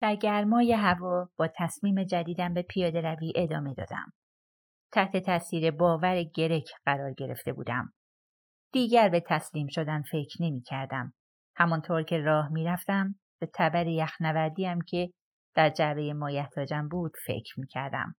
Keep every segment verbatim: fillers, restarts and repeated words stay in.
در گرمای هوا با تصمیم جدیدم به پیاده روی ادامه دادم. تحت تاثیر باور گرگ قرار گرفته بودم. دیگر به تسلیم شدن فکر نمی کردم. همانطور که راه می رفتم به تبر یخنوردیم که در جعبه مایحتاجم بود فکر می کردم.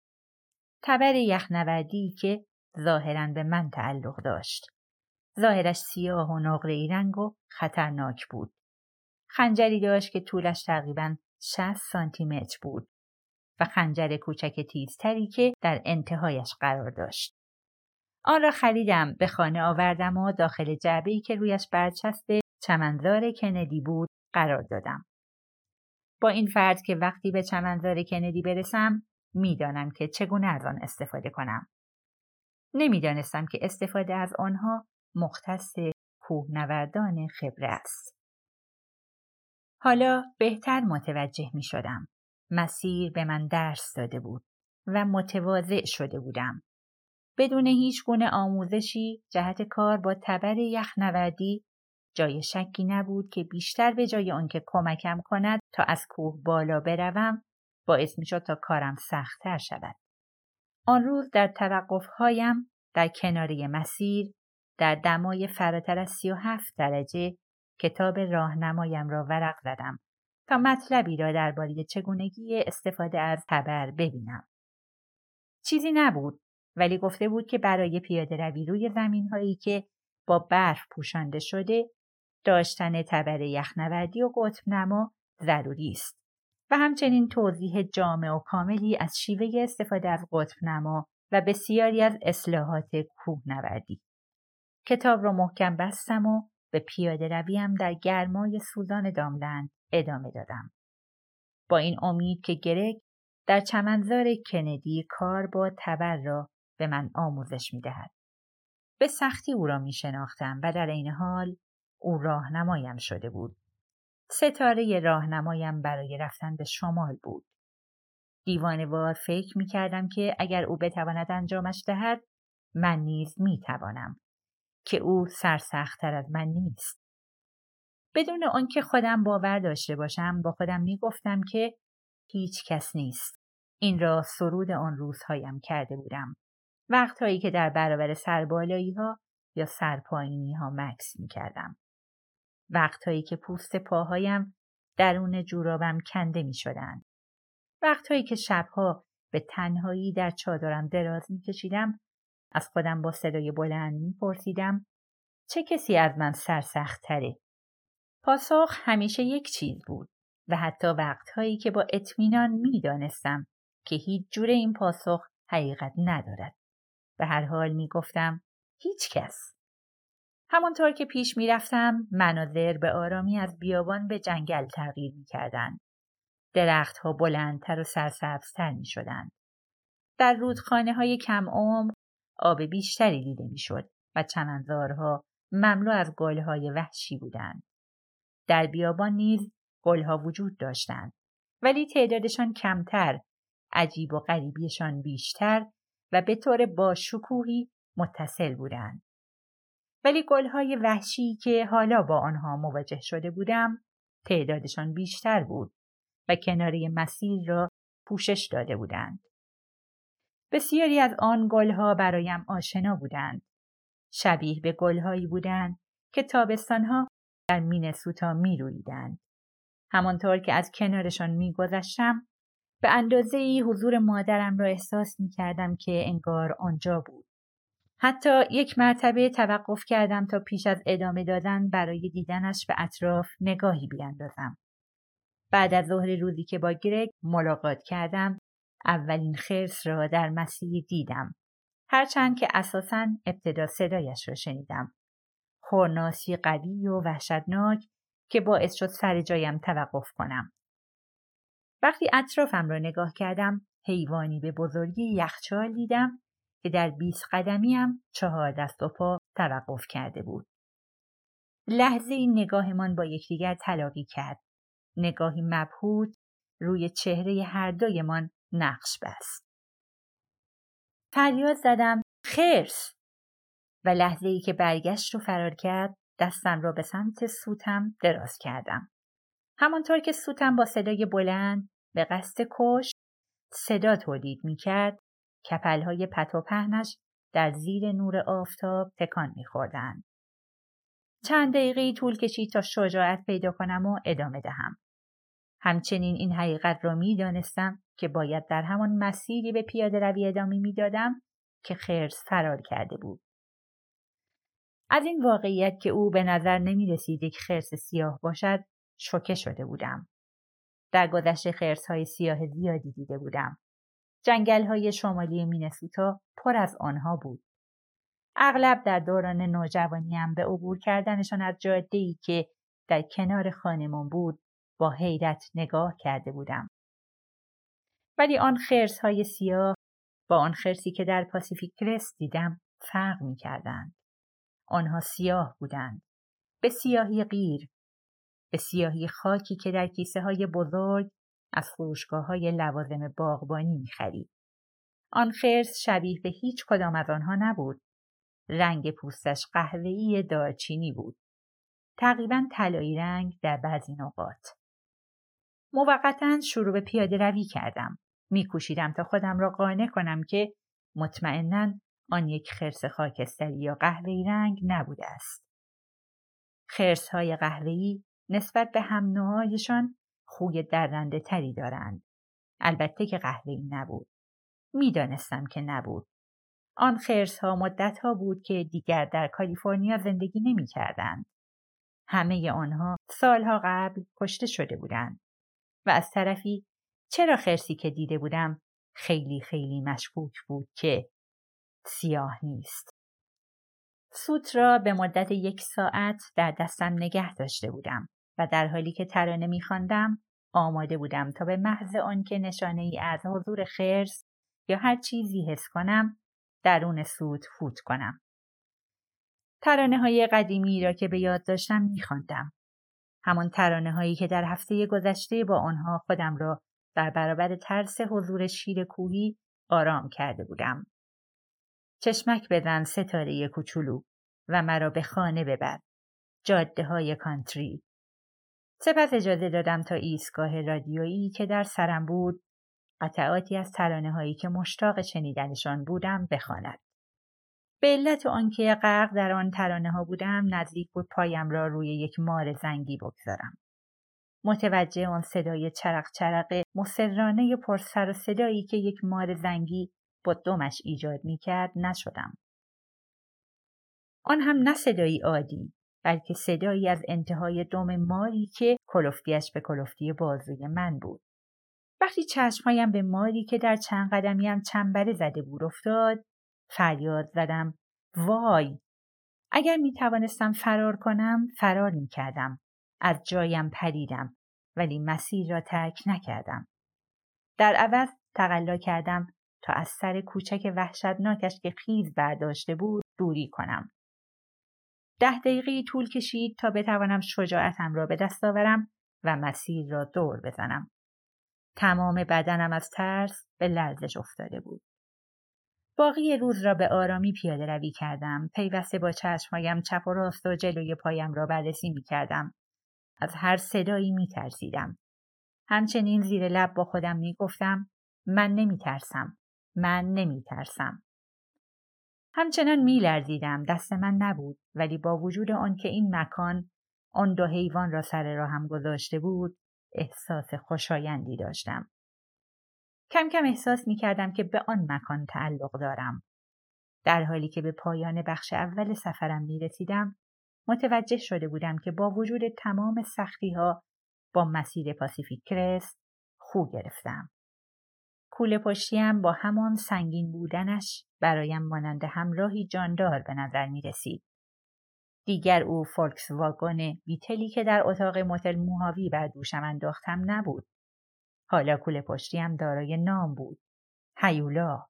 تبر یخنوردی که ظاهراً به من تعلق داشت. ظاهرش سیاه و نقره‌ای رنگ و خطرناک بود. خنجری داشت که طولش تقریباً شصت سانتی متر بود و خنجر کوچک تیزتری که در انتهایش قرار داشت. آن را خریدم، به خانه آوردم و داخل جعبه‌ای که رویش برچسب چمنزار کندی بود قرار دادم. با این فرض که وقتی به چمنزار کندی برسم میدانم که چگونه از آن استفاده کنم. نمیدانستم که استفاده از آنها مختص کوهنوردان خبره است. حالا بهتر متوجه می شدم. مسیر به من درس داده بود و متواضع شده بودم. بدون هیچ گونه آموزشی جهت کار با تبر یخنوردی جای شکی نبود که بیشتر به جای آنکه کمکم کند تا از کوه بالا بروم باعث می شد تا کارم سخت‌تر شود. آن روز در توقف‌هایم در کناره مسیر در دمای فراتر از سی و هفت درجه کتاب راهنمایم را ورق زدم تا مطلبی را درباره چگونگی استفاده از تبر ببینم. چیزی نبود، ولی گفته بود که برای پیاده روی روی زمین‌هایی که با برف پوشانده شده داشتن تبر یخنوردی و قطب نما ضروری است و همچنین توضیح جامع و کاملی از شیوه استفاده از قطب نما و بسیاری از اصلاحات کوهنوردی. کتاب را محکم بستم و به پیاده رویم در گرمای سوزان داملند ادامه دادم. با این امید که گرگ در چمنزار کندی کار با تبر را به من آموزش می دهد. به سختی او را می شناختم و در این حال او راهنمایم شده بود. ستاره راهنمایم برای رفتن به شمال بود. دیوانه‌وار فکر می کردم که اگر او بتواند انجامش دهد من نیز می توانم، که او سرسخت‌تر از من نیست. بدون آنکه خودم باور داشته باشم با خودم می گفتم که هیچ کس نیست. این را سرود آن روزهایم کرده بودم. وقتهایی که در برابر سربالایی ها یا سرپایینی ها مکث می کردم. وقتهایی که پوست پاهایم درون جورابم کنده می شدند. وقتهایی که شبها به تنهایی در چادرم دراز می کشیدم، از خودم با صدای بلند می پرسیدم چه کسی از من سرسخت تره؟ پاسخ همیشه یک چیز بود و حتی وقتهایی که با اطمینان می دانستم که هیچ جور این پاسخ حقیقت ندارد. به هر حال می گفتم هیچ کس. همانطور که پیش می رفتم مناظر به آرامی از بیابان به جنگل تغییر می کردند. درخت ها بلندتر و سرسبزتر می شدند. در رودخانه های کم عمق آب بیشتری دیده می شد و چمنزارها مملو از گل های وحشی بودند. در بیابان نیز گل ها وجود داشتند، ولی تعدادشان کمتر، عجیب و غریبیشان بیشتر و به طور باشکوهی متصل بودند. ولی گل‌های وحشی که حالا با آنها مواجه شده بودم تعدادشان بیشتر بود و کناره مسیر را پوشش داده بودند. بسیاری از آن گل‌ها برایم آشنا بودند. شبیه به گل‌هایی بودند که تابستان‌ها در مینسوتا می‌رویدند. همانطور که از کنارشان می‌گذشتم به اندازه‌ای حضور مادرم را احساس می‌کردم که انگار آنجا بود. حتی یک مرتبه توقف کردم تا پیش از ادامه دادن برای دیدنش به اطراف نگاهی بیاندازم. بعد از ظهر روزی که با گرگ ملاقات کردم، اولین خرس را در مسیر دیدم. هرچند که اساساً ابتدا صدایش را شنیدم. خورناسی قوی و وحشتناک که باعث شد سر جایم توقف کنم. وقتی اطرافم را نگاه کردم، حیوانی به بزرگی یخچال دیدم که در بیست قدمیم چهار دست و پا توقف کرده بود. لحظه این نگاهمان با یکدیگر تلاقی کرد. نگاهی مبهوت روی چهره هر دویمان نقش بست. فریاد زدم خرس و لحظه ای که برگشت و فرار کرد دستم را به سمت سوتم دراز کردم. همانطور که سوتم با صدای بلند به قصد کش صدا تولید می کرد، کپل‌های پت و پهنش در زیر نور آفتاب تکان می خوردن. چند دقیقه‌ای طول کشید تا شجاعت پیدا کنم و ادامه دهم. همچنین این حقیقت را می دانستم که باید در همان مسیری به پیاده روی ادامه می دادم که خرس فرار کرده بود. از این واقعیت که او به نظر نمی رسید یک خرس سیاه باشد، شوکه شده بودم. در گذشته خرس‌های سیاه زیادی دیده بودم. جنگل‌های شمالی مینسوتا پر از آنها بود. اغلب در دوران نوجوانیم به عبور کردنشان از جاده‌ای که در کنار خانمان بود با حیرت نگاه کرده بودم. ولی آن خرس‌های سیاه با آن خرسی که در پاسیفیک کرست دیدم فرق می‌کردند. آنها سیاه بودند. به سیاهی غیر. به سیاهی خاکی که در کیسه‌های بزرگ از فروشگاه‌های لوازم باغبانی می‌خرید. آن خرس شبیه به هیچ کدام از آنها نبود. رنگ پوستش قهوه‌ای دارچینی بود. تقریباً طلایی رنگ در بعضی نقاط. موقتاً شروع به پیاده روی کردم. می‌کوشیدم تا خودم را قانع کنم که مطمئناً آن یک خرس خاکستری یا قهوه‌ای رنگ نبوده است. خرس‌های قهوه‌ای نسبت به هم نوعایشان خوی درنده تری دارند. البته که قهوه‌ای نبود. می‌دانستم که نبود. آن خرس‌ها مدت‌ها بود که دیگر در کالیفرنیا زندگی نمی‌کردند. همه آنها سالها قبل کشته شده بودند. و از طرفی چرا خرسی که دیده بودم خیلی خیلی مشکوک بود که سیاه نیست. سوت را به مدت یک ساعت در دستم نگه داشته بودم و در حالی که ترانه می‌خواندم آماده بودم تا به محض آنکه نشانه‌ای از حضور خرس یا هر چیزی حس کنم درون سوت فوت کنم. ترانه‌های قدیمی را که به یاد داشتم می‌خواندم. همان ترانه‌هایی که در هفته گذشته با آنها خودم را در برابر ترس حضور شیر کوهی آرام کرده بودم. چشمک بزن ستاره کوچولو و مرا به خانه ببر. جاده‌های کانتری. سپس اجازه دادم تا ایستگاه رادیویی که در سرم بود قطعاتی از ترانه‌هایی که مشتاق شنیدنشان بودم بخواند. به علت آنکه غرق در آن ترانه‌ها بودم نزدیک بود پایم را روی یک مار زنگی بگذارم. متوجه آن صدای چرق چرق مصرانه پرسر و صدایی که یک مار زنگی با دمش ایجاد می‌کرد نشدم. آن هم نه صدایی عادی، بلکه صدایی از انتهای دم ماری که کلفتیش به کلفتی بازوی من بود. وقتی چشمهایم به ماری که در چند قدمیم چنبره زده بود افتاد، فریاد زدم وای! اگر می توانستم فرار کنم، فرار می کردم. از جایم پریدم، ولی مسیر را ترک نکردم. در عوض تقلا کردم تا از سر کوچک وحشتناکش که خیز برداشته بود دوری کنم. ده دقیقه طول کشید تا بتوانم شجاعتم را به دست آورم و مسیر را دور بزنم. تمام بدنم از ترس به لرزش افتاده بود. باقی روز را به آرامی پیاده روی کردم. پیوسته با چشمهایم چپ و راست و جلوی پایم را بررسی می کردم. از هر صدایی می ترسیدم. همچنین زیر لب با خودم می گفتم من نمی ترسم. من نمی ترسم. همچنان می لرزیدم. دست من نبود. ولی با وجود آن که این مکان آن دو حیوان را سر راهم گذاشته بود احساس خوشایندی داشتم. کم کم احساس می کردم که به آن مکان تعلق دارم. در حالی که به پایان بخش اول سفرم می رسیدم متوجه شده بودم که با وجود تمام سختی ها با مسیر پاسیفیک کرست خو گرفتم. کوله پشتیم با همان سنگین بودنش برایم مانند همراهی جاندار به نظر می رسید. دیگر او فولکس واگن بیتلی که در اتاق متل موهاوی بر دوشم انداختم نبود. حالا کوله پشتیم دارای نام بود. هیولا.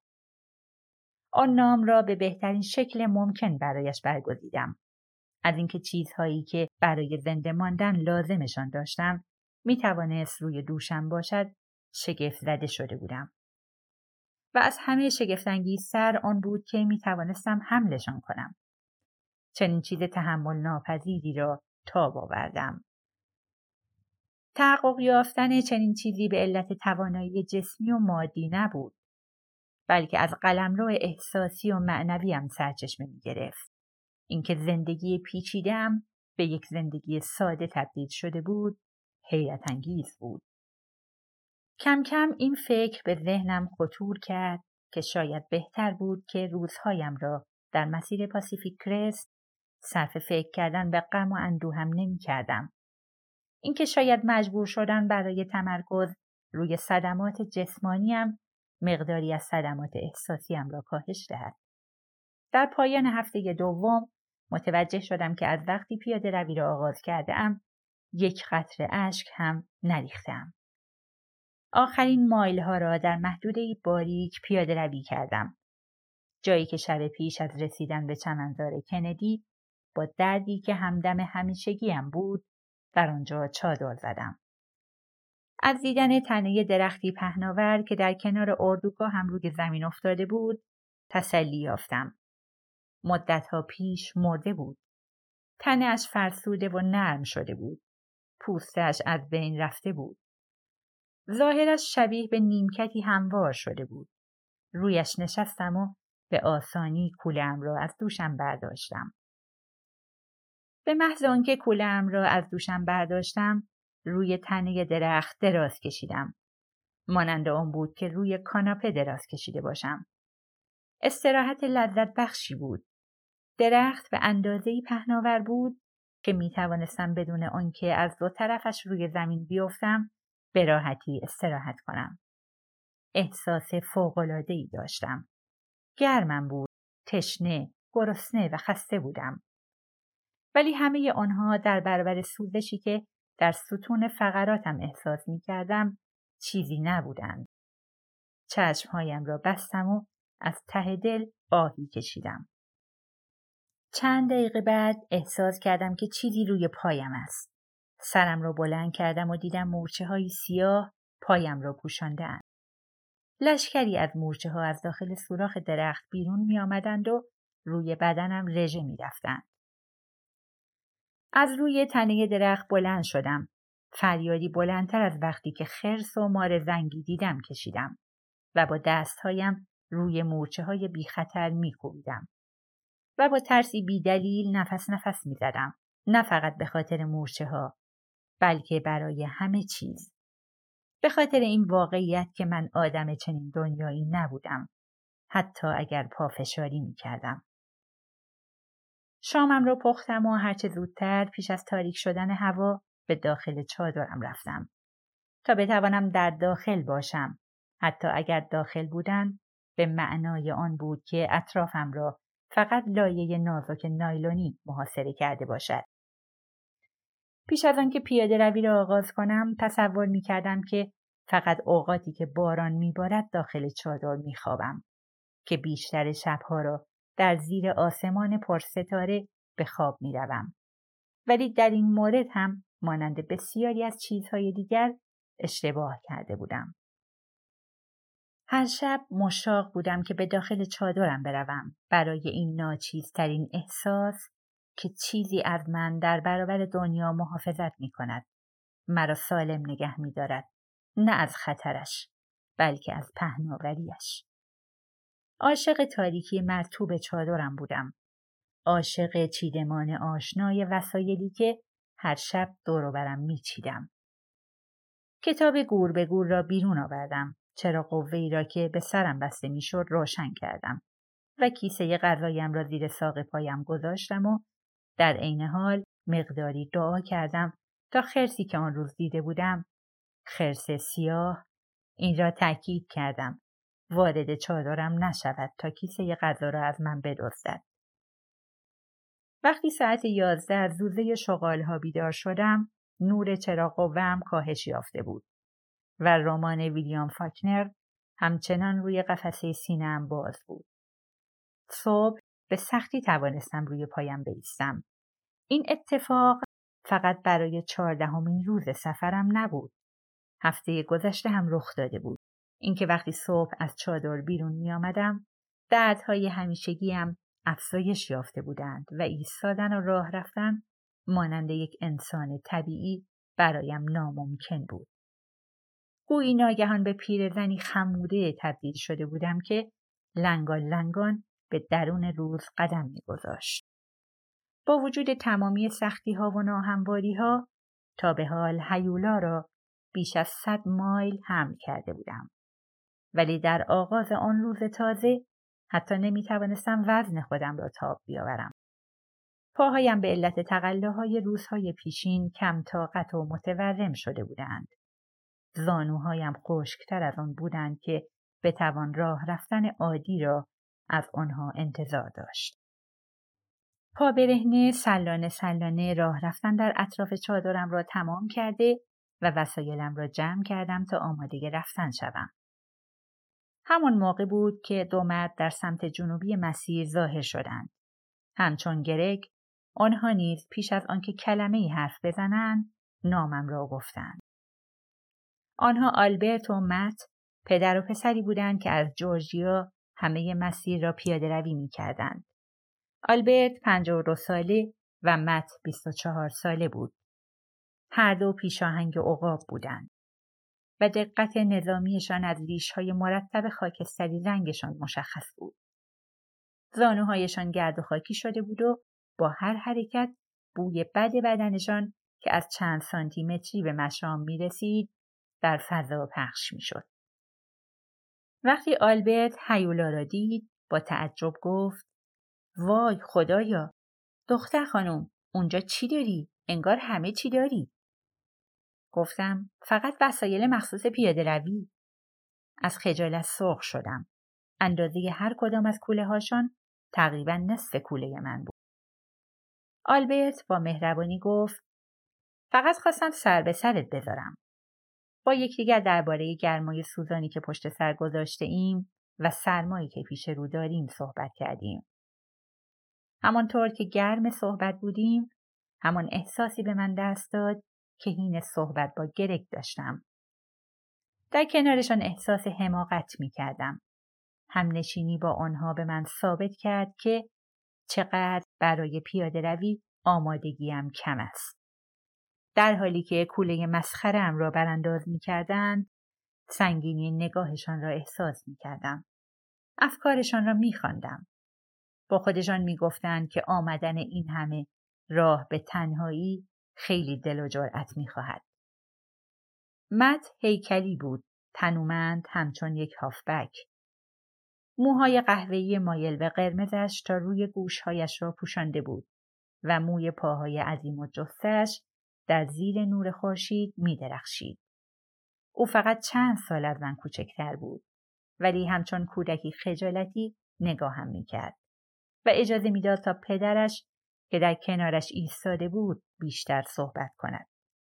آن نام را به بهترین شکل ممکن برایش برگزیدم. از اینکه چیزهایی که برای زنده ماندن لازمشان داشتم می توانست روی دوشم باشد شگفت زده شده بودم. و از همه شگفت‌انگیزتر آن بود که می توانستم حملشان کنم. چنین چیز تحمل ناپذیری را تاب آوردم. تحقق یافتن چنین چیزی به علت توانایی جسمی و مادی نبود، بلکه از قلمرو احساسی و معنویم سرچشمه می گرفت. اینکه زندگی پیچیده‌ام به یک زندگی ساده تبدیل شده بود، حیرت انگیز بود. کم کم این فکر به ذهنم خطور کرد که شاید بهتر بود که روزهایم را در مسیر پاسیفیک کرست صرف فکر کردن به غم و اندوهم نمی کردم. اینکه شاید مجبور شدن برای تمرکز روی صدمات جسمانیم مقداری از صدمات احساسیم را کاهش دهد. در پایان هفته دوم متوجه شدم که از وقتی پیاده روی را آغاز کرده ام یک قطره اشک هم نریختم. آخرین مایل ها را در محدوده‌ای باریک پیاده روی کردم. جایی که شب پیش از رسیدن به چمنزار کندی با دردی که همدم همیشگیم بود در آنجا چادر زدم. از دیدن تنه درختی پهناور که در کنار اردوگاه هم روی زمین افتاده بود تسلی یافتم. مدتها پیش مرده بود. تنه‌اش فرسوده و نرم شده بود. پوستش از بین رفته بود. ظاهرش شبیه به نیمکتی هموار شده بود. رویش نشستم و به آسانی کوله‌ام را از دوشم برداشتم. به محض آنکه کوله‌ام را از دوشم برداشتم، روی تنه درخت دراز کشیدم. مانند آن بود که روی کاناپه دراز کشیده باشم. استراحت لذت بخشی بود. درخت به اندازه‌ای پهناور بود که می توانستم بدون آنکه از دو طرفش روی زمین بیفتم به راحتی استراحت کنم. احساس فوق‌العاده‌ای داشتم. گرمم بود، تشنه، گرسنه و خسته بودم. ولی همه آنها در برابر سوزشی که در ستون فقراتم احساس می کردم چیزی نبودند. چشمهایم را بستم و از ته دل آهی کشیدم. چند دقیقه بعد احساس کردم که چیزی روی پایم است. سرم را بلند کردم و دیدم مورچه های سیاه پایم را پوشانده اند. لشکری از مورچه ها از داخل سوراخ درخت بیرون می آمدند و روی بدنم رژه می رفتند. از روی تنه درخت بلند شدم. فریادی بلندتر از وقتی که خرس و مار زنگی دیدم کشیدم و با دستهایم روی مورچه های بی خطر می کوبیدم و با ترسی بی دلیل نفس نفس می زدم. نه فقط به خاطر مورچه ها بلکه برای همه چیز. به خاطر این واقعیت که من آدم چنین دنیایی نبودم، حتی اگر پافشاری می کردم. شامم رو پختم و هرچه زودتر پیش از تاریک شدن هوا به داخل چادرم رفتم تا بتوانم در داخل باشم. حتی اگر داخل بودن به معنای آن بود که اطرافم را فقط لایه نازک نایلونی محاصره کرده باشد. پیش از آن که پیاده روی را آغاز کنم تصور می کردم که فقط اوقاتی که باران می بارد داخل چادر می خوابم که بیشتر شبها را در زیر آسمان پرستاره به خواب می روم. ولی در این مورد هم مانند بسیاری از چیزهای دیگر اشتباه کرده بودم. هر شب مشتاق بودم که به داخل چادرم بروم برای این ناچیزترین احساس که چیزی از من در برابر دنیا محافظت می کند. مرا سالم نگه می دارد. نه از خطرش بلکه از پهناوریش. عاشق تاریکی مرطوب چادرم بودم. عاشق چیدمان آشنای وسایلی که هر شب دور و برم می چیدم. کتاب گور به گور را بیرون آوردم. چراغ قوه‌ای را که به سرم بسته می شد روشن کردم و کیسه غذایم را زیر ساق پایم گذاشتم و در عین حال مقداری دعا کردم تا خرسی که آن روز دیده بودم، خرس سیاه، این را تأکید کردم وارد چادرم نشود تا کیسه غذا را از من بدزدد. وقتی ساعت یازده از زوزه شغال‌ها بیدار شدم، نور چراغ قوه‌ام کاهش یافته بود و رمان ویلیام فاکنر همچنان روی قفسه سینه‌ام باز بود. صبح به سختی توانستم روی پایم بایستم. این اتفاق فقط برای چهاردهمین روز سفرم نبود. هفته گذشته هم رخ داده بود. اینکه وقتی صبح از چادر بیرون می آمدم، دردهای همیشگیم افزایش یافته بودند و ایستادن و راه رفتن مانند یک انسان طبیعی برایم ناممکن بود. گویی ناگهان به پیرزنی خموده تبدیل شده بودم که لنگان لنگان به درون روز قدم می‌گذاشت. با وجود تمامی سختی‌ها و ناهمواری‌ها تا به حال هیولا را بیش از صد مایل حمل کرده بودم. ولی در آغاز آن روز تازه حتی نمی‌توانستم وزن خودم را تاب بیاورم. پاهایم به علت تقلاهای روزهای پیشین کم طاقت و متورم شده بودند. زانوهایم خشک‌تر از آن بودند که بتوان راه رفتن عادی را از آنها انتظار داشت. پا برهنه سلانه سلانه راه رفتن در اطراف چادرم را تمام کرده و وسایلم را جمع کردم تا آماده رفتن شوم. همان موقع بود که دو مرد در سمت جنوبی مسیر ظاهر شدند. همچون گرگ، آنها نیز پیش از آنکه کلمه‌ای حرف بزنند، نامم را گفتند. آنها آلبرت و مت، پدر و پسری بودند که از جورجیا همه مسیر را پیاده روی می کردند. آلبرت پنجاه و دو ساله و مت بیست و چهار ساله بود. هر دو پیشاهنگ عقاب بودند و دقت نظامیشان از ریش‌های مرتب خاکستری رنگشان مشخص بود. زانوهایشان گرد و خاکی شده بود و با هر حرکت بوی بد بدنشان که از چند سانتی متری به مشام می رسید در فضا پخش می شد. وقتی آلبرت هیولا را دید با تعجب گفت: وای خدایا، دختر خانم، اونجا چی داری؟ انگار همه چی داری. گفتم فقط وسایل مخصوص پیاده روی. از خجالت سرخ شدم. اندازه هر کدام از کوله هاشان تقریبا نصف کوله من بود. آلبرت با مهربانی گفت: فقط خواستم سر به سرت بذارم. با یکدیگر درباره گرمای سوزانی که پشت سر گذاشته ایم و سرمایی که پیش رو داریم صحبت کردیم. همانطور که گرم صحبت بودیم، همان احساسی به من دست داد که حین صحبت با گرگ داشتم. در کنارشان احساس حماقت می کردم. همنشینی با آنها به من ثابت کرد که چقدر برای پیاده روی آمادگیم کم است. در حالی که کوله مسخره‌ام را برانداز می کردند، سنگینی نگاهشان را احساس می کردم. افکارشان را می خواندم. با خودشان می گفتند که آمدن این همه راه به تنهایی خیلی دل و جرأت می خواهد. مت هیکلی بود، تنومند همچون یک هافبک. موهای قهوه‌ای مایل به قرمزش تا روی گوشهایش را پوشانده بود و موی پاهای عظیم و جثه‌اش در زیر نور خورشید می درخشید. او فقط چند سال از من کوچکتر بود، ولی همچون کودکی خجالتی نگاهم می کرد و اجازه می داد تا پدرش که در کنارش ایستاده بود بیشتر صحبت کند.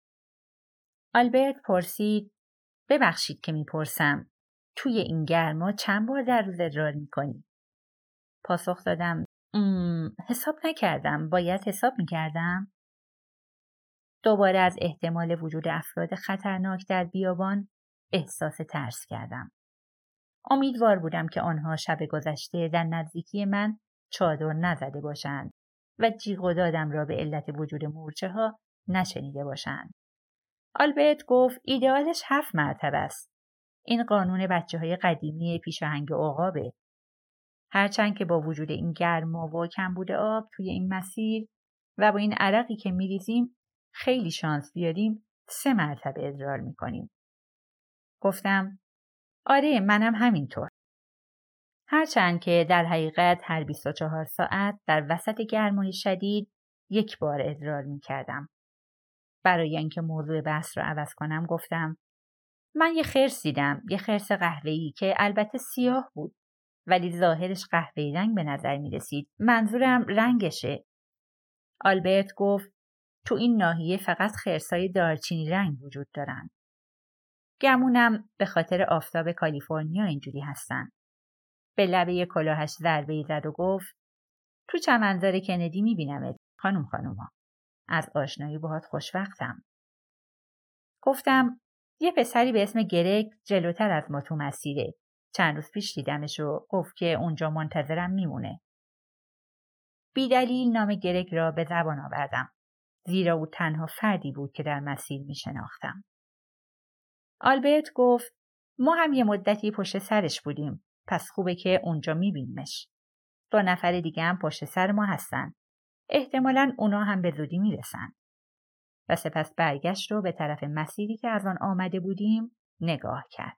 آلبرت پرسید: ببخشید که می پرسم، توی این گرما چند بار در روز ادرار می کنی؟ پاسخ دادم: حساب نکردم، باید حساب می کردم. دوباره از احتمال وجود افراد خطرناک در بیابان احساس ترس کردم. امیدوار بودم که آنها شب گذشته در نزدیکی من چادر نزده باشند و جیغ و دادم را به علت وجود مورچه ها نشنیده باشند. آلبرت گفت ایدئالش هفت مرتبه است. این قانون بچه های قدیمی پیشاهنگ عقابه. هرچند که با وجود این گرما و کمبود آب توی این مسیر و با این عرقی که میریزیم خیلی شانس بیاریم سه مرتبه ادرار میکنیم. گفتم آره منم همینطور. هرچند که در حقیقت هر بیست و چهار ساعت در وسط گرمای شدید یک بار ادرار میکردم. برای اینکه موضوع بحث رو عوض کنم گفتم من یه خرس دیدم، یه خرس قهوه‌ای که البته سیاه بود ولی ظاهرش قهوه‌ای رنگ به نظر می رسید. منظورم رنگشه. آلبرت گفت تو این ناحیه فقط خرسای دارچینی رنگ وجود دارن. گمونم به خاطر آفتاب کالیفرنیا اینجوری هستن. به لبه کلاهش ضربه‌ای زد و گفت تو چمنزار کندی می بینمت خانم خانوما. از آشنایی باهات خوشوقتم. گفتم یه پسری به اسم گرگ جلوتر از ما تو مسیره. چند روز پیش دیدمش و گفت که اونجا منتظرم میمونه. بی دلیل نام گرگ را به زبان آوردم. زیرا او تنها فردی بود که در مسیر می شناختم. آلبرت گفت ما هم یه مدتی پشت سرش بودیم، پس خوبه که اونجا می بینیمش. دو نفر دیگه هم پشت سر ما هستن. احتمالاً اونا هم به زودی می رسن. و سپس برگشت رو به طرف مسیری که از آن آمده بودیم نگاه کرد.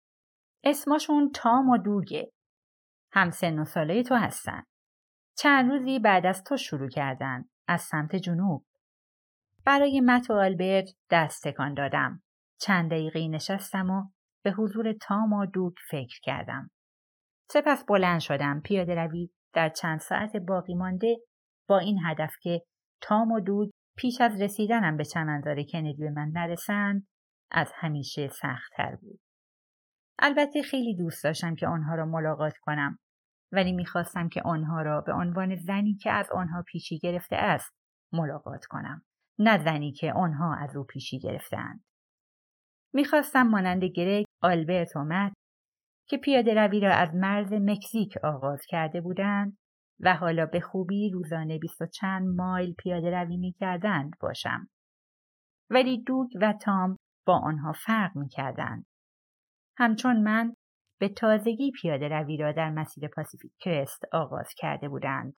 اسمشون تام و دوگه. هم سن و ساله تو هستن. چند روزی بعد از تو شروع کردن از سمت جنوب. برای مت و آلبرت دست تکان دادم. چند دقیقه نشستم و به حضور تام و دوگ فکر کردم. سپس بلند شدم پیاده روی در چند ساعت باقی مانده با این هدف که تام و دوگ پیش از رسیدنم به چمنزار کندی به من نرسند از همیشه سخت‌تر بود. البته خیلی دوست داشتم که آنها را ملاقات کنم، ولی می‌خواستم که آنها را به عنوان زنی که از آنها پیشی گرفته است ملاقات کنم، نه زنی که آنها از او پیشی گرفتند. می‌خواستم مانند گرگ، آلبرت و مت که پیاده روی را از مرز مکزیک آغاز کرده بودند و حالا به خوبی روزانه بیست و چند مایل پیاده روی می‌کردند باشم. ولی دوگ و تام با آنها فرق می‌کردند. همچون من به تازگی پیاده روی را در مسیر پاسیفیک کرست آغاز کرده بودند.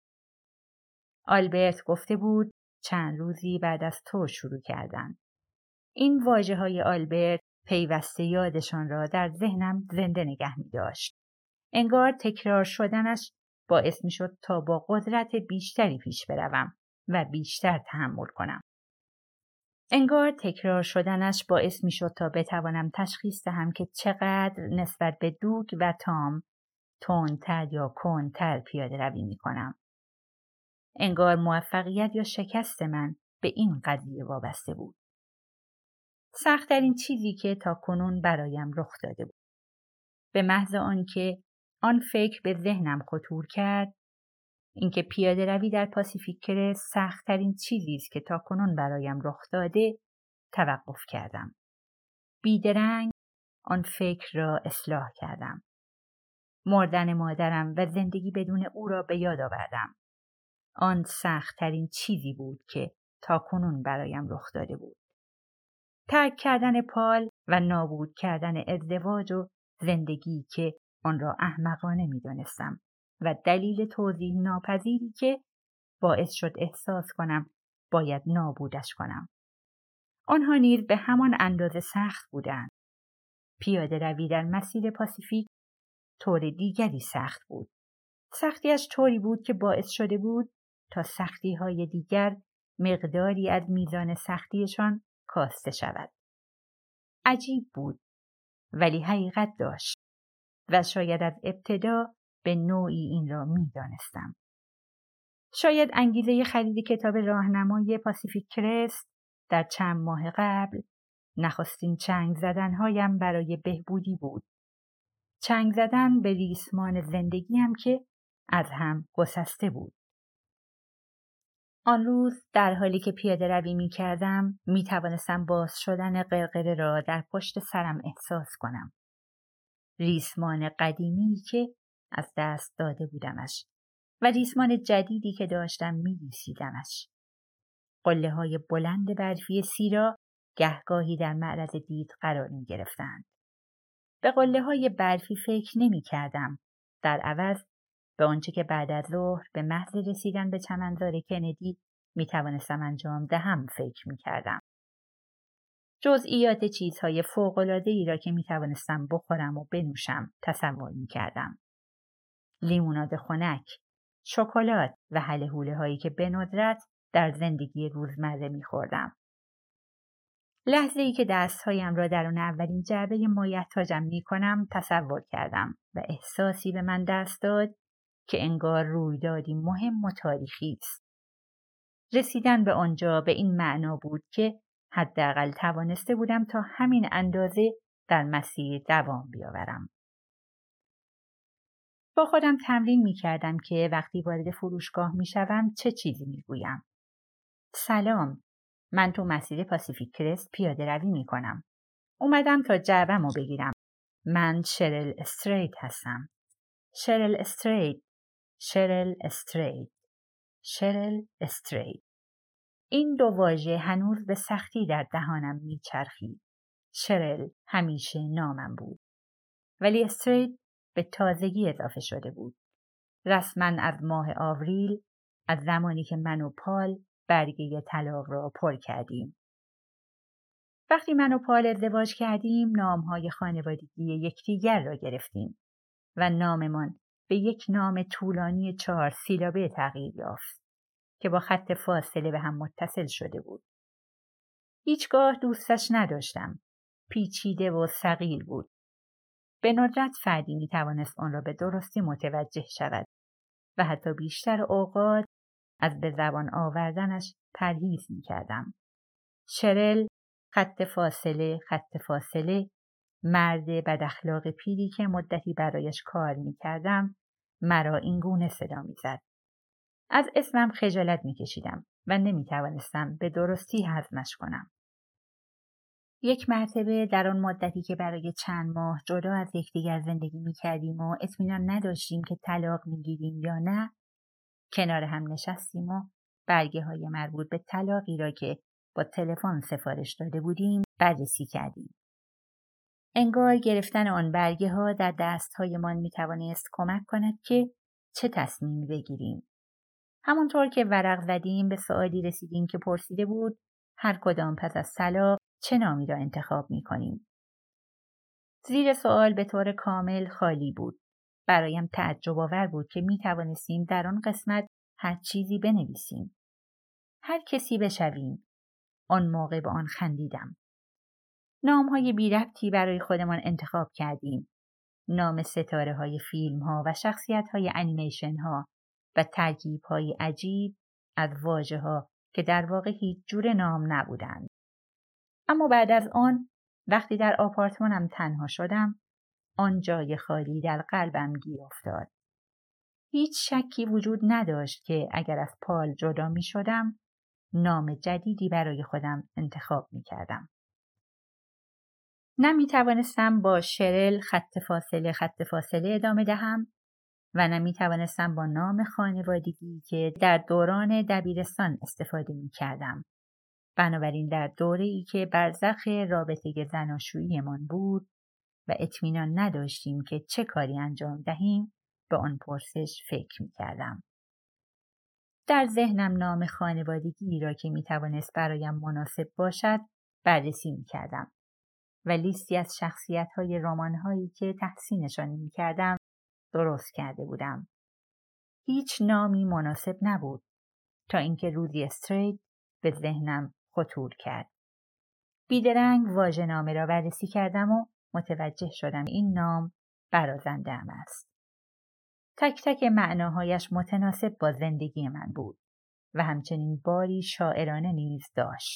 آلبرت گفته بود چند روزی بعد از تو شروع کردند. این واژه‌های آلبرت پیوسته یادشان را در ذهنم زنده نگه می داشت. انگار تکرار شدنش باعث می شد تا با قدرت بیشتری پیش بروم و بیشتر تحمل کنم. انگار تکرار شدنش باعث می شد تا بتوانم تشخیص دهم که چقدر نسبت به دوگ و تام تندتر یا کندتر پیاده روی می کنم. انگار موفقیت یا شکست من به این قضیه وابسته بود. سخت‌ترین چیزی که تا کنون برایم رخ داده بود. به محض آنکه آن فکر به ذهنم خطور کرد، اینکه پیاده روی در پاسیفیک کرست سخت‌ترین چیزی است که تا کنون برایم رخ داده، توقف کردم. بیدرنگ آن فکر را اصلاح کردم. مردن مادرم و زندگی بدون او را به یاد آوردم. آن سخت‌ترین چیزی بود که تا کنون برایم رخ داده بود. ترک کردن پال و نابود کردن ازدواج و زندگی که آن را احمقانه می دانستم و دلیل توضیح ناپذیری که باعث شد احساس کنم باید نابودش کنم. آنها نیز به همان اندازه سخت بودند. پیاده روی در مسیر پاسیفیک طور دیگری سخت بود. سختیش طوری بود که باعث شده بود تا سختی‌های دیگر مقداری از میزان سختیشان کاسته شود. عجیب بود، ولی حقیقت داشت و شاید از ابتدا به نوعی این را می دانستم. شاید انگیزه خرید کتاب راهنمای پاسیفیک کرست در چند ماه قبل نخستین چنگ زدنهایم برای بهبودی بود. چنگ زدن به ریسمان زندگیم که از هم گسسته بود. آن روز در حالی که پیاده روی می کردم می توانستم باز شدن قرقره را در پشت سرم احساس کنم. ریسمان قدیمی که از دست داده بودمش و ریسمان جدیدی که داشتم می دیسیدمش. قله های بلند برفی سیرا گهگاهی در معرض دید قرار می گرفتند. به قله های برفی فکر نمی کردم. در عوض به آنچه که بعد از ظهر به محض رسیدن به چمنزار کندی می توانستم انجام دهم فکر می کردم. جزئیات چیزهای فوق‌العاده‌ای را که می توانستم بخورم و بنوشم تصور می کردم. لیموناد خنک، شکلات و هلهوله هایی که به ندرت در زندگی روزمره می خوردم. لحظه ای که دستهایم را در آن اولین جعبه مایحتاجم می کنم تصور کردم و احساسی به من دست داد که انگار رویدادی مهم و تاریخی است. رسیدن به آنجا به این معنا بود که حداقل توانسته بودم تا همین اندازه در مسیر دوام بیاورم. با خودم تمرین می کردم که وقتی وارد فروشگاه می شوم چه چیزی می گویم. سلام، من تو مسیر پاسیفیک کرست پیاده روی می کنم. اومدم تا جعبه‌مو بگیرم. من شرل استریت هستم. شرل استریت، شرل استریت، شرل استریت. این دو واژه هنوز به سختی در دهانم میچرخید. شرل همیشه نامم بود. ولی استریت به تازگی اضافه شده بود. رسما از ماه آوریل، از زمانی که من و پال برگه طلاق را پر کردیم. وقتی من و پال ازدواج کردیم، نامهای خانوادگی یکدیگر را گرفتیم و ناممان به یک نام طولانی چهار سیلابه تغییر یافت که با خط فاصله به هم متصل شده بود. هیچگاه دوستش نداشتم. پیچیده و ثقیل بود. به ندرت فردی می توانست آن را به درستی متوجه شود و حتی بیشتر اوقات از به زبان آوردنش پرهیز می کردم. شرل، خط فاصله، خط فاصله، مرد بد اخلاق پیری که مدتی برایش کار می کردم، مرا این گونه صدا می زد. از اسمم خجالت می کشیدم و نمی توانستم به درستی هضمش کنم. یک مرتبه در آن مدتی که برای چند ماه جدا از یکدیگر زندگی می کردیم و اطمینان نداشتیم که طلاق می گیریم یا نه، کنار هم نشستیم و برگه های مربوط به طلاقی را که با تلفن سفارش داده بودیم بررسی کردیم. انگار گرفتن آن برگه ها در دست های من می توانست کمک کند که چه تصمیمی بگیریم. همونطور که ورق زدیم به سؤالی رسیدیم که پرسیده بود هر کدام پس از طلاق چه نامی را انتخاب می کنیم. زیر سؤال به طور کامل خالی بود. برایم تعجب آور بود که می توانستیم در آن قسمت هر چیزی بنویسیم. هر کسی بشویم. آن موقع به آن خندیدم. نام‌های بی ربطی برای خودمان انتخاب کردیم. نام ستاره های فیلم ها و شخصیت های انیمیشن ها و ترکیب های عجیب از واژه ها که در واقع هیچ جور نام نبودند. اما بعد از آن وقتی در آپارتمانم تنها شدم، آن جای خالی در قلبم گیر افتاد. هیچ شکی وجود نداشت که اگر از پال جدا می شدم، نام جدیدی برای خودم انتخاب می کردم. نمی توانستم با شرل خط فاصله خط فاصله ادامه دهم و نمی توانستم با نام خانوادگی که در دوران دبیرستان استفاده می کردم. بنابراین در دوره‌ای که برزخ رابطه زناشویی‌مان بود و اطمینان نداشتیم که چه کاری انجام دهیم، به آن پرسش فکر می کردم. در ذهنم نام خانوادگی را که می توانست برایم مناسب باشد بررسی می کردم و لیستی از شخصیت‌های رمان‌هایی که تحسینشان می کردم درست کرده بودم. هیچ نامی مناسب نبود تا اینکه روزی استریت به ذهنم خطور کرد. بیدرنگ واژه‌نامه را بررسی کردم و متوجه شدم این نام برازنده‌ام است. تک تک معناهایش متناسب با زندگی من بود و همچنین باری شاعرانه نیز داشت.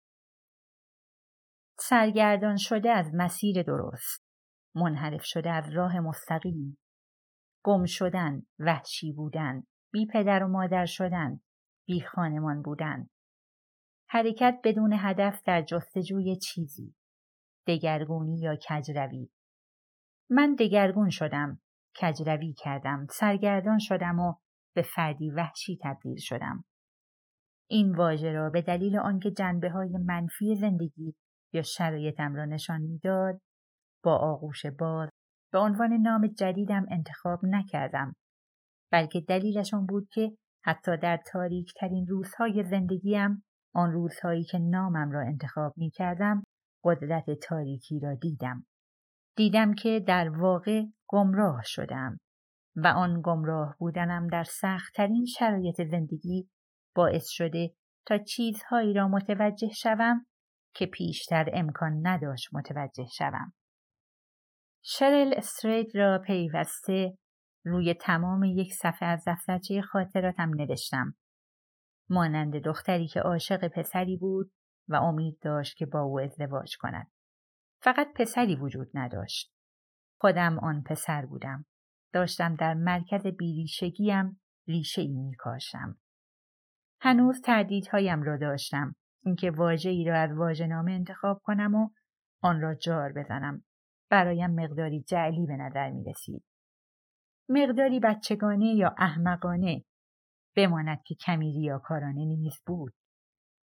سرگردان شده از مسیر درست، منحرف شده از راه مستقیم، گم شدن، وحشی بودن، بی پدر و مادر شدن، بی خانمان بودن، حرکت بدون هدف در جستجوی چیزی، دگرگونی یا کجروی. من دگرگون شدم، کجروی کردم، سرگردان شدم و به فردی وحشی تبدیل شدم. این واژه را به دلیل آنکه جنبه‌های منفی زندگی یا شرایطم را نشان می‌داد، با آغوش باز به عنوان نام جدیدم انتخاب نکردم، بلکه دلیلش آن بود که حتی در تاریک ترین روزهای زندگیم، آن روزهایی که نامم را انتخاب می کردم، قدرت تاریکی را دیدم. دیدم که در واقع گمراه شدم و آن گمراه بودنم در سخت‌ترین شرایط زندگی باعث شده تا چیزهایی را متوجه شوم که پیشتر امکان نداشت متوجه شوم. شرل استریت را پیوسته روی تمام یک صفحه از دفترچه خاطراتم نوشتم. مانند دختری که عاشق پسری بود و امید داشت که با او ازدواج کند. فقط پسری وجود نداشت. خودم آن پسر بودم. داشتم در مرکز بیریشگیم ریشه ای می کاشتم. هنوز تردیدهایم را داشتم اینکه واژه‌ای را از واژه‌نامه انتخاب کنم و آن را جار بزنم. برایم مقداری جعلی به نظر می رسید. مقداری بچگانه یا احمقانه، بماند که کمی ریاکارانه نیز بود.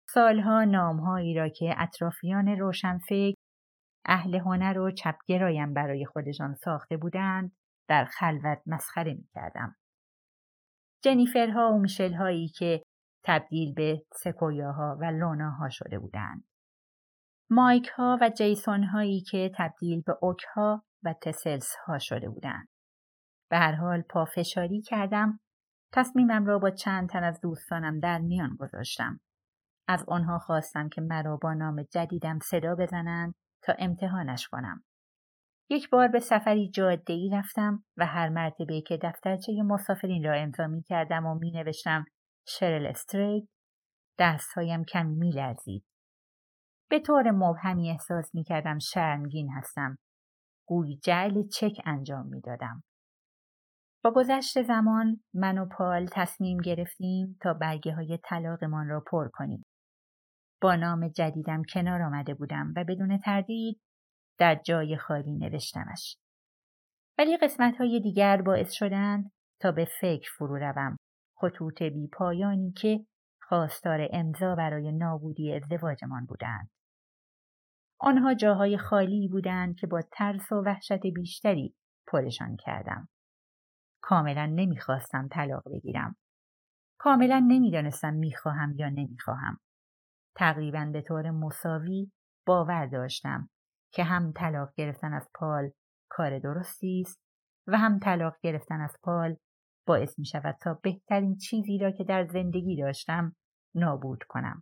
سالها نامهایی را که اطرافیان روشنفکر، اهل هنر و چپگرایم برای خودشان ساخته بودند در خلوت مسخره می کردم. جنیفرها و میشلهایی که تبدیل به سکویاها و لوناها شده بودند. مایک ها و جیسون هایی که تبدیل به اوک ها و تسلس ها شده بودند. به هر حال پافشاری کردم، تصمیمم را با چند تن از دوستانم در میان گذاشتم. از آنها خواستم که مرا با نام جدیدم صدا بزنند تا امتحانش کنم. یک بار به سفری جاده‌ای رفتم و هر مرتبه که دفترچه مسافرین را امضا می کردم و می نوشتم شرل استریت، دستهایم کمی می لرزید. به طور مبهمی احساس می کردم شرمگین هستم. گویی جعل چک انجام می دادم. با گذشت زمان من و پال تصمیم گرفتیم تا برگه های طلاقمان را پر کنیم. با نام جدیدم کنار آمده بودم و بدون تردید در جای خالی نوشتمش. ولی قسمت‌های دیگر باعث شدند تا به فکر فرو روم. خطوط بی پایانی که خواستار امضا برای نابودی ازدواجمان بودند. آنها جاهای خالی بودند که با ترس و وحشت بیشتری پرشان کردم. کاملا نمیخواستم طلاق بگیرم. کاملا نمیدانستم میخواهم یا نمیخواهم. تقریبا به طور مساوی باور داشتم که هم طلاق گرفتن از پال کار درستی است و هم طلاق گرفتن از پال باعث می شود تا بهترین چیزی را که در زندگی داشتم نابود کنم.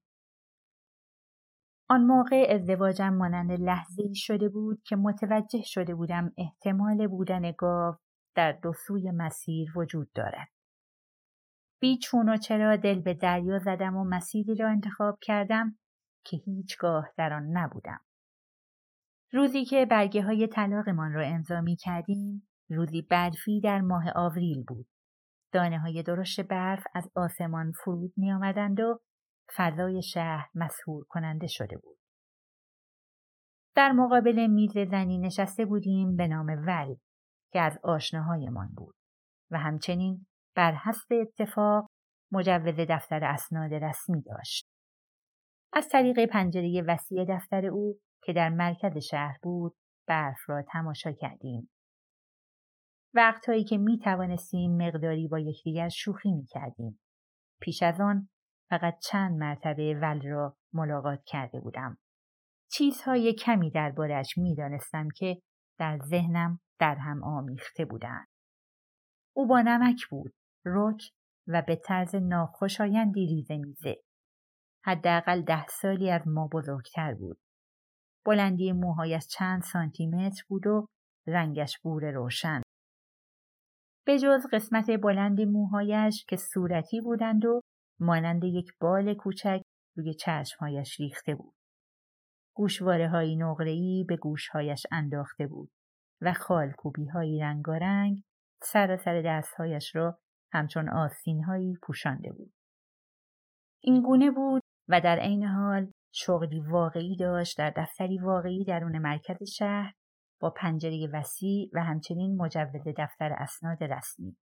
آن موقع ازدواجم مانند لحظه‌ای شده بود که متوجه شده بودم احتمال بودن گاو در دو سوی مسیر وجود دارد. بی چون و چرا دل به دریا زدم و مسیری را انتخاب کردم که هیچگاه در آن نبودم. روزی که برگه های طلاقمان را امضا می کردیم، روزی برفی در ماه آوریل بود. دانه های درشت برف از آسمان فرود می آمدند و فضای شهر مسحور کننده شده بود. در مقابل میز زنی نشسته بودیم به نام ول که از آشناهایمان بود و همچنین بر حسب اتفاق مجوز دفتر اسناد رسمی داشت. از طریق پنجره وسیع دفتر او که در مرکز شهر بود برف را تماشا کردیم. وقتهایی که می توانستیم مقداری با یکدیگر شوخی می کردیم. پیش از آن فقط چند مرتبه ول را ملاقات کرده بودم. چیزهای کمی درباره‌اش می دانستم که در ذهنم در هم آمیخته بودند. او با نمک بود، رک و به طرز ناخوشایندی ریزه میزه. حداقل ده سالی از ما بزرگتر بود. بلندی موهایش چند سانتی متر بود و رنگش بور روشن. به جز قسمت بلند موهایش که صورتی بودند و مانند یک بال کوچک روی چشمهایش ریخته بود. گوشواره‌های نقره‌ای به گوشهایش انداخته بود و خالکوبی‌های رنگارنگ سراسر دستهایش را همچون آستین‌هایی پوشانده بود. این گونه بود و در عین حال شغلی واقعی داشت در دفتری واقعی درون مرکز شهر با پنجره وسیع و همچنین مجوز دفتر اسناد رسمی.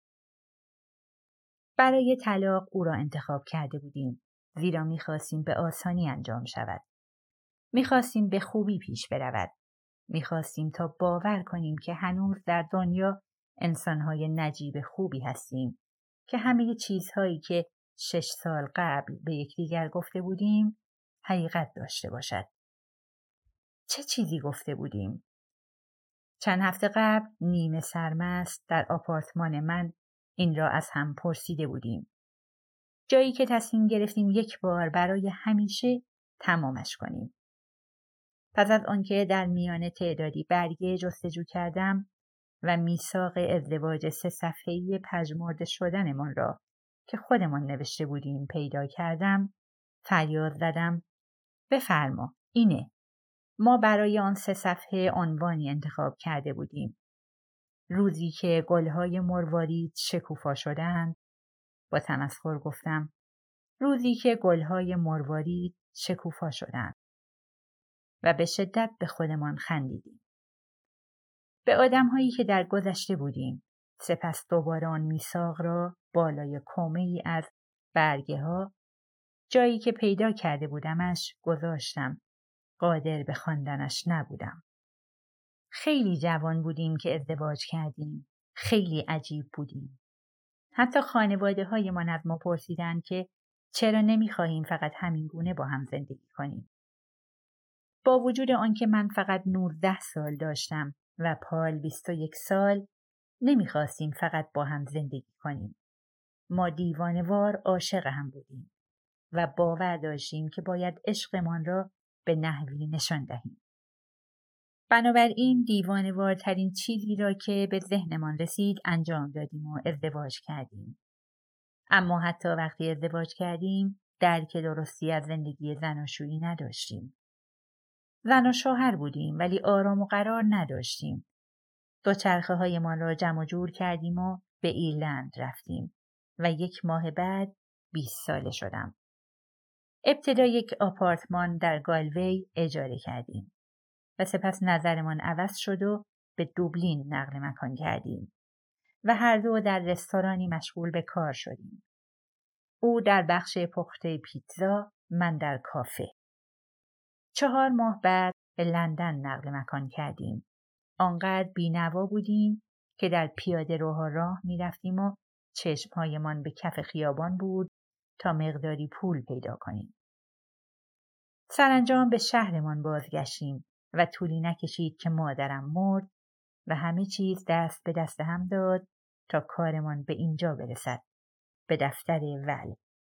برای طلاق او را انتخاب کرده بودیم زیرا می‌خواستیم به آسانی انجام شود. می‌خواستیم به خوبی پیش برود. می‌خواستیم تا باور کنیم که هنوز در دنیا انسان‌های نجیب خوبی هستیم که همه چیزهایی که شش سال قبل به یکدیگر گفته بودیم حقیقت داشته باشد. چه چیزی گفته بودیم؟ چند هفته قبل نیمه سرمست در آپارتمان من این را از هم پرسیده بودیم. جایی که تصمیم گرفتیم یک بار برای همیشه تمامش کنیم. پس از آنکه در میان تعدادی برگه جستجو کردم و میثاق ازدواج سه صفحه‌ای پژمرده شدنمان را که خودمان نوشته بودیم پیدا کردم، فریاد زدم بفرما اینه. ما برای آن سه صفحه عنوانی انتخاب کرده بودیم. روزی که گلهای مروارید شکوفا شدند، با تمسخر گفتم روزی که گلهای مروارید شکوفا شدند و به شدت به خودمان خندیدیم. به آدم‌هایی که در گذشته بودیم، سپس دوباره آن میثاق را بالای کومه‌ای از برگه ها جایی که پیدا کرده بودمش گذاشتم. قادر به خواندنش نبودم. خیلی جوان بودیم که ازدواج کردیم. خیلی عجیب بودیم. حتی خانواده هایمان از ما پرسیدن که چرا نمیخواهیم فقط همین گونه با هم زندگی کنیم. با وجود آنکه من فقط نوزده سال داشتم و پال بیست و یک سال، نمیخواستیم فقط با هم زندگی کنیم. ما دیوانه‌وار عاشق هم بودیم و باور داشتیم که باید عشقمان را به نحوی نشان دهیم. بنابراین دیوانه‌وارترین چیزی را که به ذهنمان رسید انجام دادیم و ازدواج کردیم. اما حتی وقتی ازدواج کردیم درک درستی از زندگی زناشویی نداشتیم. زن و شوهر بودیم ولی آرام و قرار نداشتیم. دوچرخه هایمان را جمع جور کردیم و به ایرلند رفتیم و یک ماه بعد بیست ساله شدم. ابتدا یک آپارتمان در گالوی اجاره کردیم و سپس نظرمان عوض شد و به دوبلین نقل مکان کردیم و هر دو در رستورانی مشغول به کار شدیم. او در بخش پخته پیتزا، من در کافه. چهار ماه بعد به لندن نقل مکان کردیم. آنقدر بی‌نوا بودیم که در پیاده روها راه می رفتیم و چشمهایمان به کف خیابان بود تا مقداری پول پیدا کنیم. سرانجام به شهرمان بازگشتیم و طولی نکشید که مادرم مرد و همه چیز دست به دست هم داد تا کارمان به اینجا برسد، به دفتر ول.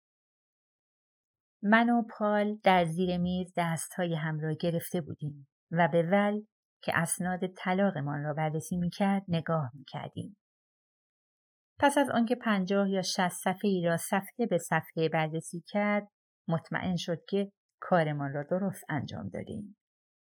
من و پال در زیر میز دستهای هم را گرفته بودیم و به ول که اسناد طلاقمان را بررسی می‌کرد نگاه می‌کردیم. پس از آنکه پنجاه یا شصت صفحه‌ای را صفحه به صفحه بررسی کرد، مطمئن شد که کارمان را درست انجام دادیم.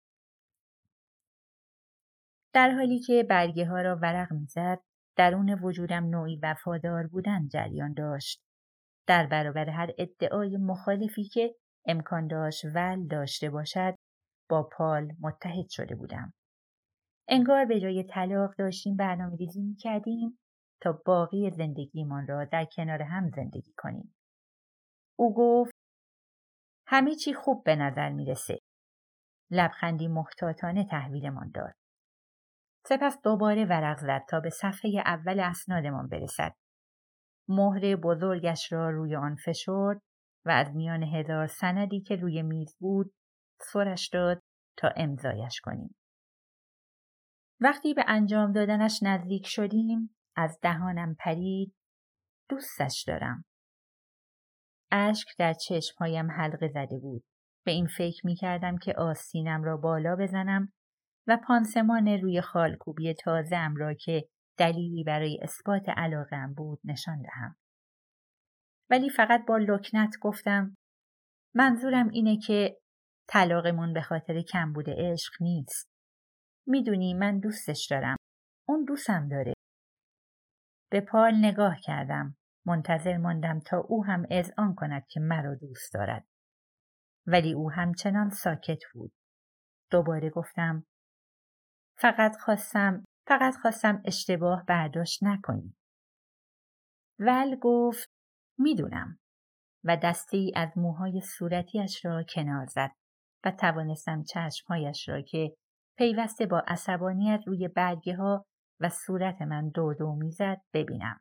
در حالی که برگه ها را ورق می‌زد، درون وجودم نوعی وفادار بودن جریان داشت. در برابر هر ادعای مخالفی که امکان داشت ول داشته باشد، با پال متحد شده بودم. انگار به جای طلاق داشتیم برنامه‌ریزی می‌کردیم تا باقی زندگیمان را در کنار هم زندگی کنیم. او گفت همه چی خوب به نظر می‌رسه. لبخندی محتاطانه تحویلمان داد. سپس دوباره ورق زد تا به صفحه اول اسنادمان برسد. مهر بزرگش را روی آن فشرد و از میان هزار سندی که روی میز بود سرش داد تا امضایش کنیم. وقتی به انجام دادنش نزدیک شدیم از دهانم پرید دوستش دارم. اشک در چشمهایم حلقه زده بود. به این فکر می کردم که آستینم را بالا بزنم و پانسمان روی خالکوبی تازه‌ام را که دلیلی برای اثبات علاقه‌ام بود نشان دهم. ولی فقط با لکنت گفتم منظورم اینه که طلاقمون به خاطر کمبود عشق نیست. میدونی من دوستش دارم. اون دوستم داره. به پال نگاه کردم. منتظر ماندم تا او هم اذعان کند که مرا دوست دارد. ولی او همچنان ساکت بود. دوباره گفتم فقط خواستم فقط خواستم اشتباه برداشت نکنی. ول گفت میدونم و دستی از موهای صورتیش را کنار زد و توانستم چشمهایش را که پیوسته با عصبانیت روی برگه ها و صورت من دو دو میزد ببینم.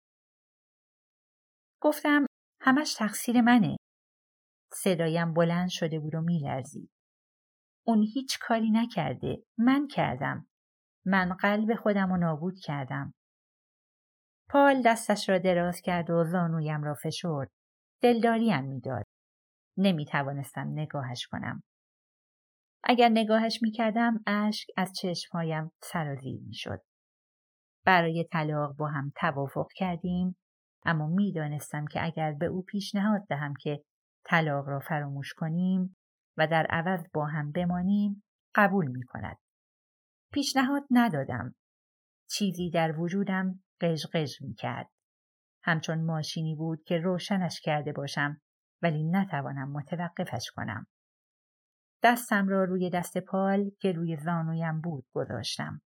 گفتم همش تقصیر منه. صدایم بلند شده بود و میلرزید. اون هیچ کاری نکرده. من کردم. من قلب خودم رو نابود کردم. پال دستش را دراز کرد و زانویم را فشرد. دلداریم میداد. نمی توانستم نگاهش کنم. اگر نگاهش می کردم اشک از چشمهایم سرازیر می شد. برای طلاق با هم توافق کردیم اما می دانستم که اگر به او پیشنهاد دهم که طلاق را فراموش کنیم و در عوض با هم بمانیم قبول می کند. پیشنهاد ندادم. چیزی در وجودم قژقژ می کرد. همچون ماشینی بود که روشنش کرده باشم ولی نتوانم متوقفش کنم. دستم را روی دست پال که روی زانویم بود گذاشتم.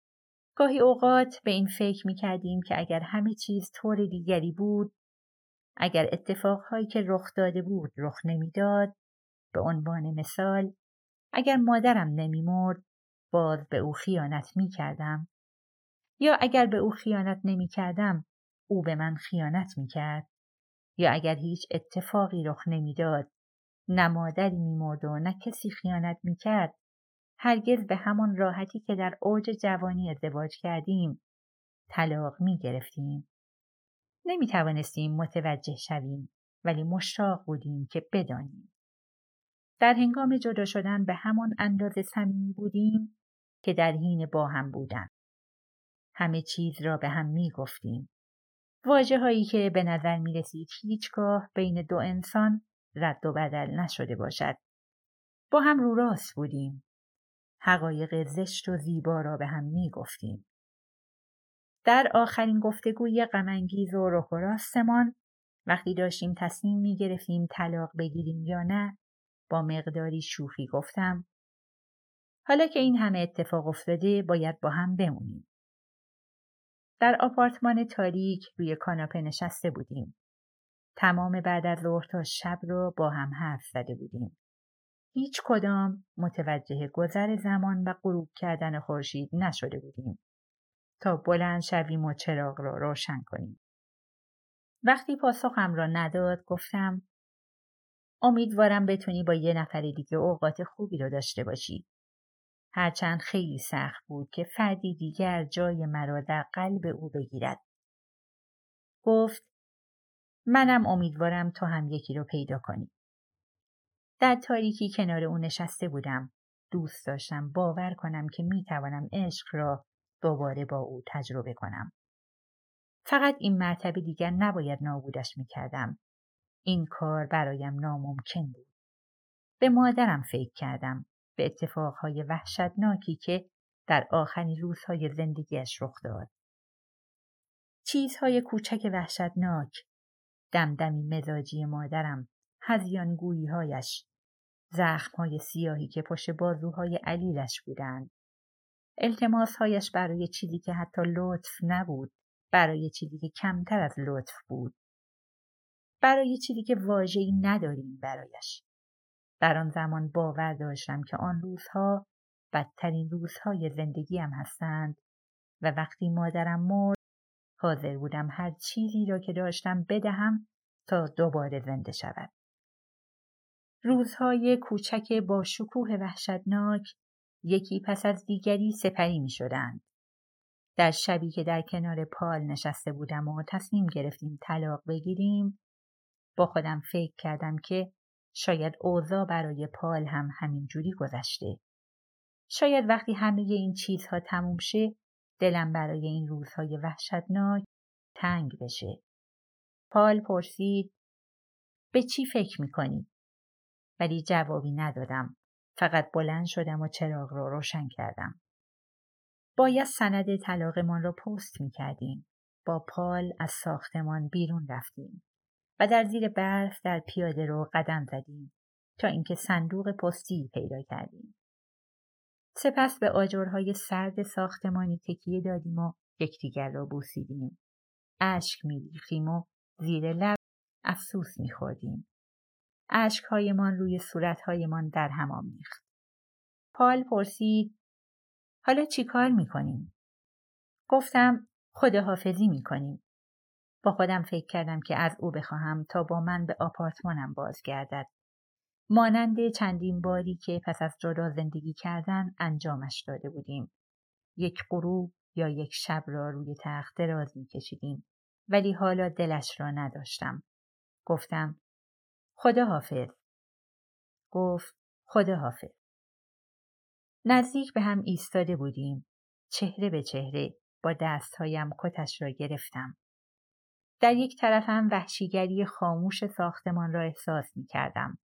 گاهی اوقات به این فکر می کردیم که اگر همه چیز طور دیگری بود اگر اتفاقهایی که رخ داده بود رخ نمیداد، به عنوان مثال اگر مادرم نمی‌مرد باز به او خیانت می‌کردم، یا اگر به او خیانت نمی‌کردم او به من خیانت می‌کرد، یا اگر هیچ اتفاقی رخ نمیداد، نه مادری می‌مرد و نه کسی خیانت می‌کرد، هرگز به همان راحتی که در اوج جوانی ازدواج کردیم طلاق می‌گرفتیم. نمی‌توانستیم متوجه شویم، ولی مشتاق بودیم که بدانیم. در هنگام جدا شدن به همان اندازه صمیمی بودیم که در حین با هم بودن. همه چیز را به هم می‌گفتیم. واژه‌هایی که به نظر می‌رسید هیچگاه بین دو انسان رد و بدل نشده باشد. با هم رو راست بودیم. حقایق زشت و زیبا را به هم می‌گفتیم. در آخرین گفتگوی غم‌انگیز و رک و راستمان، وقتی داشتیم تصمیم می‌گرفتیم طلاق بگیریم یا نه، با مقداری شوخی گفتم: حالا که این همه اتفاق افتاده باید با هم بمونیم. در آپارتمان تاریک روی کاناپه نشسته بودیم. تمام بعد از ظهر تا شب رو با هم حرف زده بودیم. هیچ کدام متوجه گذر زمان و غروب کردن خورشید نشده بودیم تا بلند شویم و چراغ را روشن کنیم. وقتی پاسخم را نداد گفتم: امیدوارم بتونی با یه نفر دیگه اوقات خوبی رو داشته باشی. هرچند خیلی سخت بود که فردی دیگر جای مرا در قلب او بگیرد. گفت: منم امیدوارم تو هم یکی رو پیدا کنی. در تاریکی کنار او نشسته بودم. دوست داشتم باور کنم که میتوانم عشق را دوباره با او تجربه کنم. فقط این مرتبه دیگر نباید نابودش میکردم. این کار برایم ناممکن بود. به مادرم فکر کردم، به اتفاقهای وحشتناکی که در آخرین روزهای زندگیش رخ داد. چیزهای کوچک وحشتناک، دمدمی مزاجی مادرم، هذیانگویی‌هایش، زخمهای سیاهی که پشت بازوهای علیلش بودند، التماسهایش برای چیزی که حتی لطف نبود، برای چیزی که کمتر از لطف بود، برای چیزی که واژه‌ای نداریم برایش. در آن زمان باور داشتم که آن روزها بدترین روزهای زندگیم هستند و وقتی مادرم مرد حاضر بودم هر چیزی را که داشتم بدهم تا دوباره زنده شود. روزهای کوچک با شکوه وحشتناک یکی پس از دیگری سپری می شدند. در شبی که در کنار پال نشسته بودم و تصمیم گرفتیم طلاق بگیریم، با خودم فکر کردم که شاید اوضاع برای پال هم همین جوری گذشته. شاید وقتی همه این چیزها تموم شه، دلم برای این روزهای وحشتناک تنگ بشه. پال پرسید: به چی فکر میکنی؟ ولی جوابی ندادم. فقط بلند شدم و چراغ رو روشن کردم. باید سند طلاقمان را پست میکردیم. با پال از ساختمان بیرون رفتیم و در زیر برف در پیاده رو قدم زدیم تا اینکه صندوق پستی پیدا کردیم. سپس به آجرهای سرد ساختمانی تکیه دادیم و یکدیگر را بوسیدیم. اشک می‌ریختیم و زیر لب افسوس می‌خوردیم. اشک‌هایمان روی صورت‌هایمان در هم آمیخت. پال پرسید: حالا چی کار می‌کنیم؟ گفتم: خداحافظی می‌کنیم. با خودم فکر کردم که از او بخواهم تا با من به آپارتمانم بازگردد. مانند چندین باری که پس از جدا زندگی کردن انجامش داده بودیم. یک غروب یا یک شب را روی تخت دراز می‌کشیدیم، ولی حالا دلش را نداشتم. گفتم: خداحافظ. گفت: خداحافظ. نزدیک به هم ایستاده بودیم. چهره به چهره با دستهایم کتش را گرفتم. در یک طرفم وحشیگری خاموش ساختمان را احساس می کردم.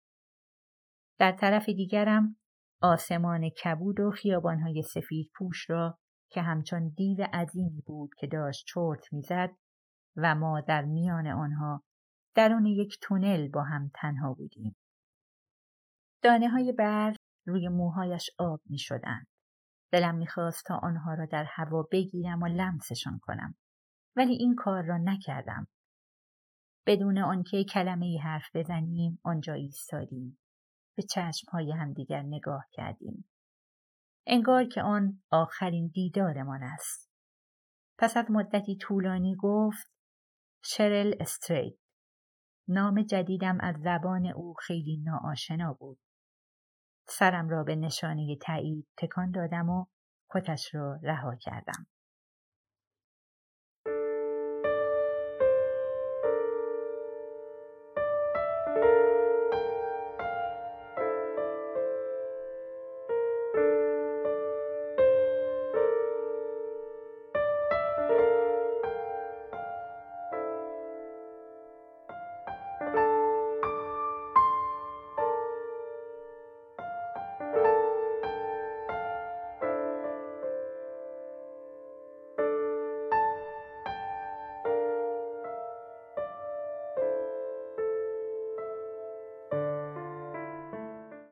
در طرف دیگرم آسمان کبود و خیابانهای سفید پوش را که همچون دیو عظیمی بود که داشت چرت می زد و ما در میان آنها درون یک تونل با هم تنها بودیم. دانه های برف روی موهایش آب می شدند. دلم می خواست تا آنها را در هوا بگیرم و لمسشان کنم. ولی این کار را نکردم. بدون آنکه کلمه‌ای حرف بزنیم آنجا ایستادیم. به چشم‌های همدیگر نگاه کردیم. انگار که آن آخرین دیدارمان است. پس از مدتی طولانی گفت شرل استریت. نام جدیدم از زبان او خیلی ناآشنا بود. سرم را به نشانه تایید تکان دادم و کتش را رها کردم.